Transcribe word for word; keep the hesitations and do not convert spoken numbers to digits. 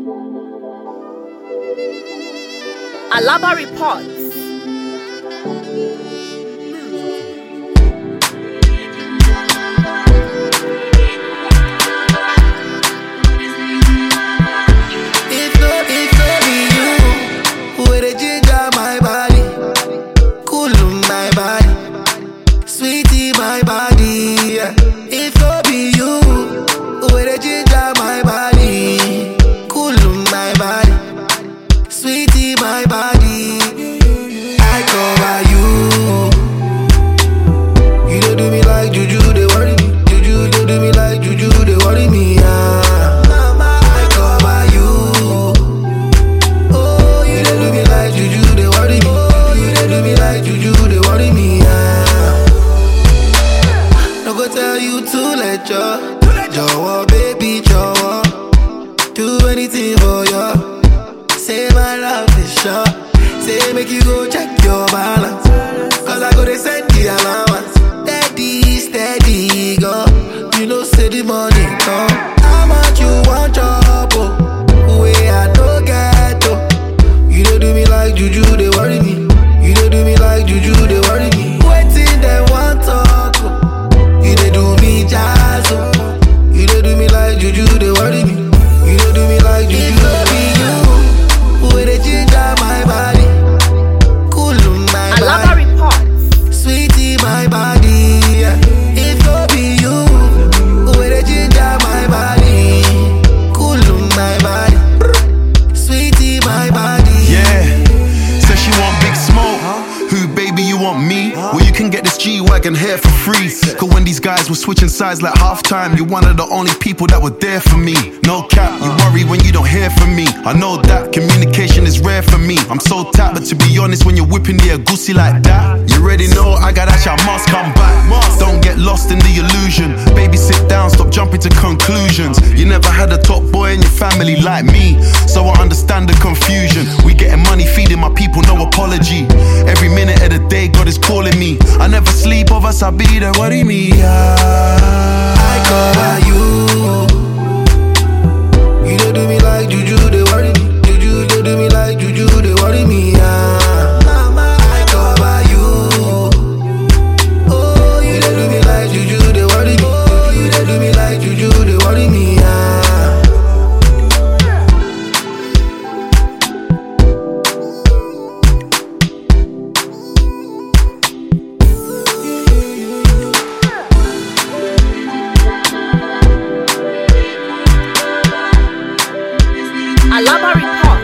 Alaba reports. My body, yeah. If no be you, where the ginger my body, cool my body, sweetie my body, I cover you. You don't do me like juju, they worry me. Juju don't do me like juju, they worry me. Ah, I cover you. Oh, you don't do me like juju, they worry me. Oh, you don't do me like juju, they worry me. Ah. Go tell you to let you, Jowo, baby, Jowo, do anything for you. Say my love is sure. Say make you go check your balance, cause I go to send the allowance. Steady, steady, go. You know say the money come. How much you want job, oh? Way I don't get, oh. You don't do me like juju, they worry me. You don't do me like juju, they worry me. Waiting, they want talk, oh. You dey do me jazz, oh. You dey do me like juju, they worry me. You dey do me like juju, they be you. Who dey ginger my body, cool my Alaba body, reports. sweetie my body, yeah. If no be you, who dey ginger my body, cool my body, sweetie my body. Yeah, says she want big smoke. Who, baby, you want me? Well, you can get this G-Wagon here for free. Cause when these guys were switching sides like halftime, you're one of the only people that were there for me. No cap, you worry when you don't hear from me. I know that communication is rare for me. I'm so tapped, but to be honest, when you're whipping the agusi like that, you already know I got that shit, I must come back. Don't get lost in the illusion. Baby, sit down, stop jumping to conclusions. You never had a top boy in your family like me, so I understand the confusion. We getting money, feeding my people, no apology. Every minute of the day, God is calling me. I never sleep, of us, I be there, worry me. Yeah. I cover you. You don't do me like juju, they worry me. Juju don't do me like juju, they worry me. Yeah. I cover you. Oh, you don't do me like juju, they worry me. Oh, you don't do me like juju, they worry me. Yeah. Alaba reports.